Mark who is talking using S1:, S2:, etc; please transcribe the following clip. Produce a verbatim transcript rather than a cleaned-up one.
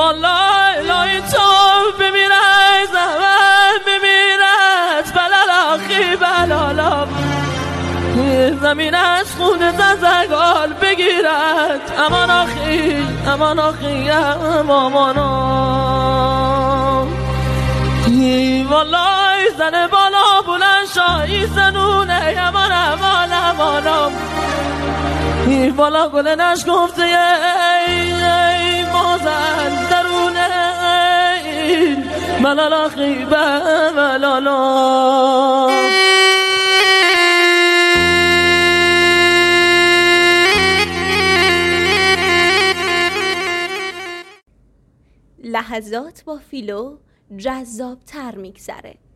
S1: والله الهی تو بمیرد زحمت بمیرد بلالاخی بلالام زمین از خون زنزگال بگیرد امان آخی امان آخی امامانم والله زن بالا بلند شایی زنونه امان امان امانم بالا گل نش گفته ای ای مازن درونه ای ملالا خیبه ملالا.
S2: لحظات با فیلو جذاب تر میگذره.